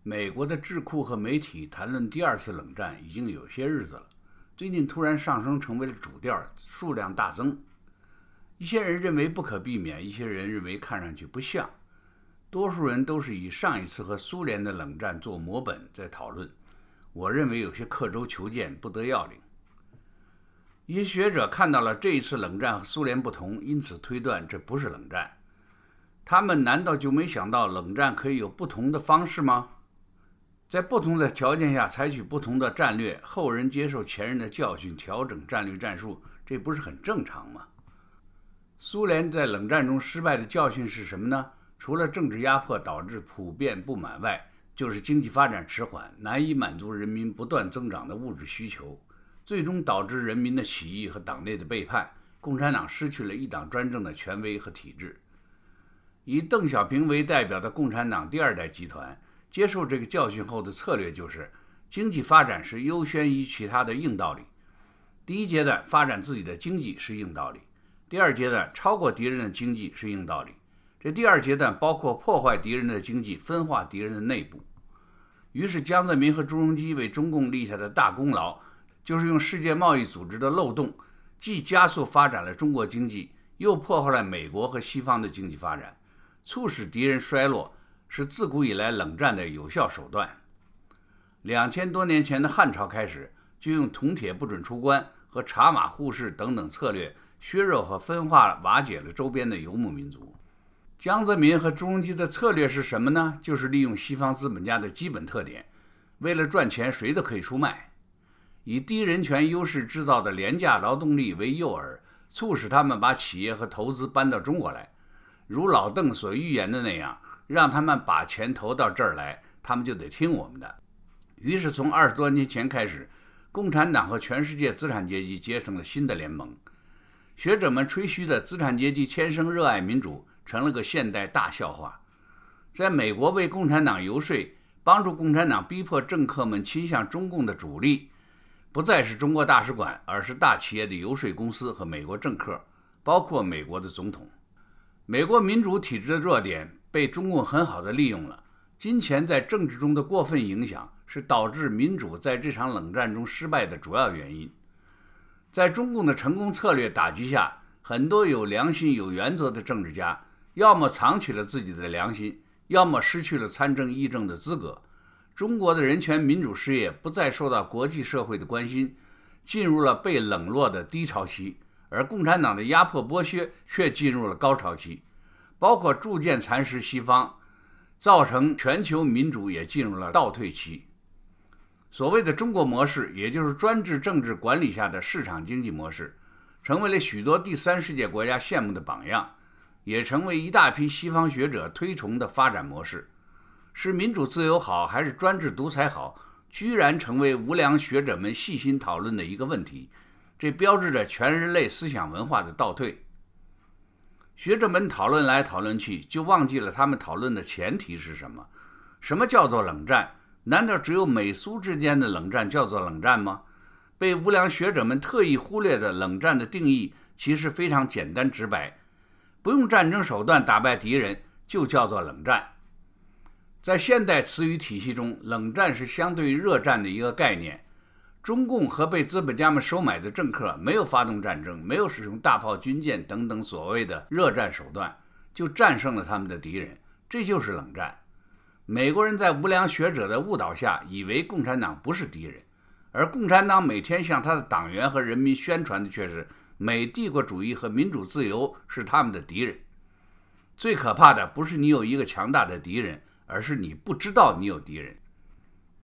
美国的智库和媒体谈论第二次冷战已经有些日子了，最近突然上升成为了主调，数量大增。一些人认为不可避免，一些人认为看上去不像。多数人都是以上一次和苏联的冷战做模本在讨论，我认为有些刻舟求剑，不得要领。一些学者看到了这一次冷战和苏联不同，因此推断这不是冷战。他们难道就没想到冷战可以有不同的方式吗？在不同的条件下采取不同的战略，后人接受前人的教训，调整战略战术，这不是很正常吗？苏联在冷战中失败的教训是什么呢？除了政治压迫导致普遍不满外，就是经济发展迟缓，难以满足人民不断增长的物质需求，最终导致人民的起义和党内的背叛，共产党失去了一党专政的权威和体制。以邓小平为代表的共产党第二代集团接受这个教训后的策略就是经济发展是优先于其他的硬道理。第一阶段发展自己的经济是硬道理，第二阶段超过敌人的经济是硬道理。这第二阶段包括破坏敌人的经济，分化敌人的内部。于是江泽民和朱镕基为中共立下的大功劳，就是用世界贸易组织的漏洞，既加速发展了中国经济，又破坏了美国和西方的经济发展，促使敌人衰落，是自古以来冷战的有效手段。2000多年前的汉朝开始，就用铜铁不准出关和茶马互市等等策略，削弱和分化瓦解了周边的游牧民族。江泽民和朱镕基的策略是什么呢？就是利用西方资本家的基本特点，为了赚钱谁都可以出卖，以低人权优势制造的廉价劳动力为诱饵，促使他们把企业和投资搬到中国来。如老邓所预言的那样，让他们把钱投到这儿来，他们就得听我们的。于是从20多年前开始，共产党和全世界资产阶级结成了新的联盟。学者们吹嘘的资产阶级天生热爱民主成了个现代大笑话。在美国为共产党游说，帮助共产党逼迫政客们倾向中共的主力，不再是中国大使馆，而是大企业的游说公司和美国政客，包括美国的总统。美国民主体制的弱点被中共很好的利用了，金钱在政治中的过分影响是导致民主在这场冷战中失败的主要原因。在中共的成功策略打击下，很多有良心有原则的政治家要么藏起了自己的良心，要么失去了参政议政的资格。中国的人权民主事业不再受到国际社会的关心，进入了被冷落的低潮期，而共产党的压迫剥削却进入了高潮期，包括逐渐蚕食西方，造成全球民主也进入了倒退期。所谓的中国模式，也就是专制政治管理下的市场经济模式，成为了许多第三世界国家羡慕的榜样，也成为一大批西方学者推崇的发展模式。是民主自由好还是专制独裁好，居然成为无良学者们细心讨论的一个问题，这标志着全人类思想文化的倒退。学者们讨论来讨论去，就忘记了他们讨论的前提是什么？什么叫做冷战？难道只有美苏之间的冷战叫做冷战吗？被无良学者们特意忽略的冷战的定义其实非常简单直白，不用战争手段打败敌人就叫做冷战。在现代词语体系中，冷战是相对于热战的一个概念。中共和被资本家们收买的政客没有发动战争，没有使用大炮军舰等等所谓的热战手段，就战胜了他们的敌人，这就是冷战。美国人在无良学者的误导下，以为共产党不是敌人，而共产党每天向他的党员和人民宣传的却是美帝国主义和民主自由是他们的敌人。最可怕的不是你有一个强大的敌人，而是你不知道你有敌人。